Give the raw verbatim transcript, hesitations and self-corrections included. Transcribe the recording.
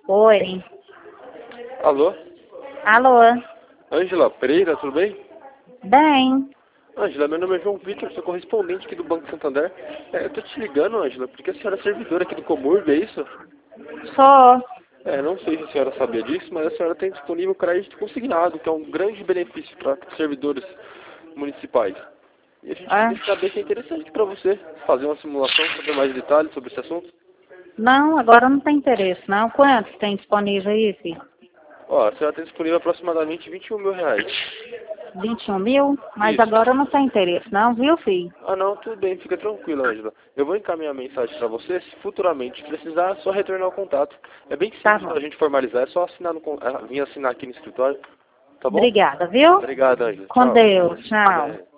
Oi. Alô? Alô? Ângela Pereira, tudo bem? Bem. Ângela, meu nome é João Vitor, sou correspondente aqui do Banco Santander. É, eu tô te ligando, Ângela, porque a senhora é servidora aqui do Comurb, é isso? Sou. É, não sei se a senhora sabia disso, mas a senhora tem disponível crédito consignado, que é um grande benefício para servidores municipais. E a gente É? queria saber se é interessante para você fazer uma simulação, saber mais detalhes sobre esse assunto. Não, agora não tem interesse, não. Quantos tem disponível aí, filho? Ó, a senhora tem disponível aproximadamente vinte e um mil reais. vinte e um mil? Mas Isso. agora não tem interesse, não, viu, filho? Ah não, tudo bem, fica tranquilo, Ângela. Eu vou encaminhar a mensagem para você, se futuramente precisar, é só retornar o contato. É bem Tá simples bom. para a gente formalizar, é só assinar no, con- ah, vir assinar aqui no escritório, tá bom? Obrigada, viu? Obrigado, Ângela. Com Tchau. Deus. Tchau. É.